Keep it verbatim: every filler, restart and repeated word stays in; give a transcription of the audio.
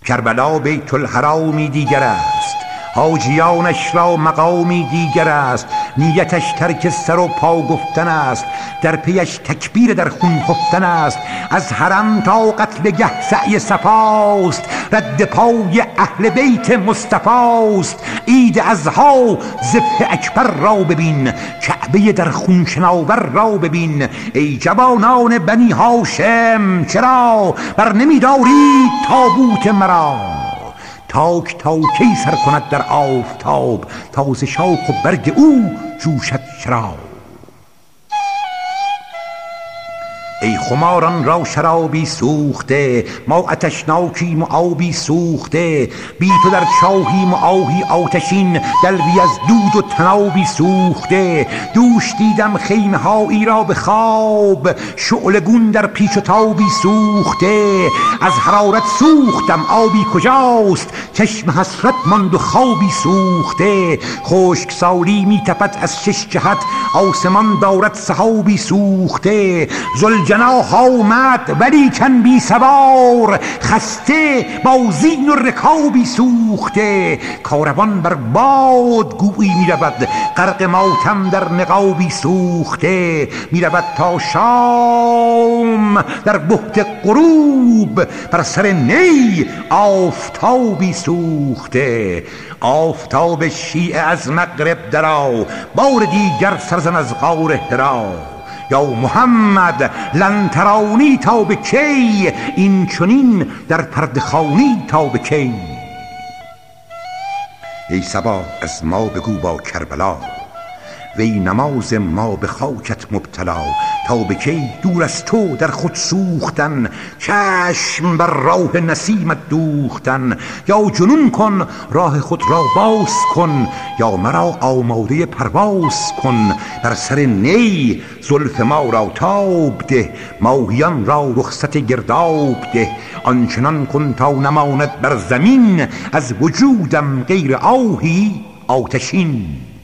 کربلا بیت الحرامی دیگر است، حاجیانش را مقامی دیگر است. نیتش ترک سر و پا گفتن است، در پیش تکبیر در خون خفتن است. از حرم تا قتلگه سعی صفاست، رد پای اهل بیت مصطفاست. عید اضحی ذبح اکبر را ببین، کعبه در خون شناور را ببین. ای جوانان بنی هاشم، چرا بر نمی‌دارید تابوت مرا؟ تاک تا کی سر کند در آفتاب، تا ز شاخ و برگ او جوشد شراب. ای خماران را شرابی سوخته، ما آتشناکیم و آبی سوخته. بی تو در چاهیم و آهی آتشین، دلوی از دود و تنابی سوخته. دوش دیدم خیمه هایی را به خواب، شعلگون در پیچ و تابی سوخته. از حرارت سوختم آبی کجاست، چشم حسرت ماند و خوابی سوخته. خشک سالی می تپد از شش جهت، آسمان دارد سحابی سوخته. زلجناح آمد ولیکن بی سوار، خسته با زین و رکابی سوخته. کاروان بر باد گویی می رود، غرق ماتم در نقابی سوخته. می رود تا شام در بهت غروب، بر سر نی آفتابی سوخته. آفتاب شیعه از مغرب درآ، بار دیگر سرزن از غار حرا. یا محمد لن ترانی تا به کی، این چنین در پرده خوانی تا به کی. ای صبا از ما بگو با کربلا، وی نماز ما به خاکت مبتلا. تا به کی دور از تو در خود سوختن، چشم بر راه نسیمت دوختن. یا جنون کن راه خود را باز کن، یا مرا آماده پرواز کن. بر سر نی زلف ما را تاب ده، ماهیان را رخصت گرداب ده. آنچنان کن تا نماند بر زمین، از وجودم غیر آهی آتشین.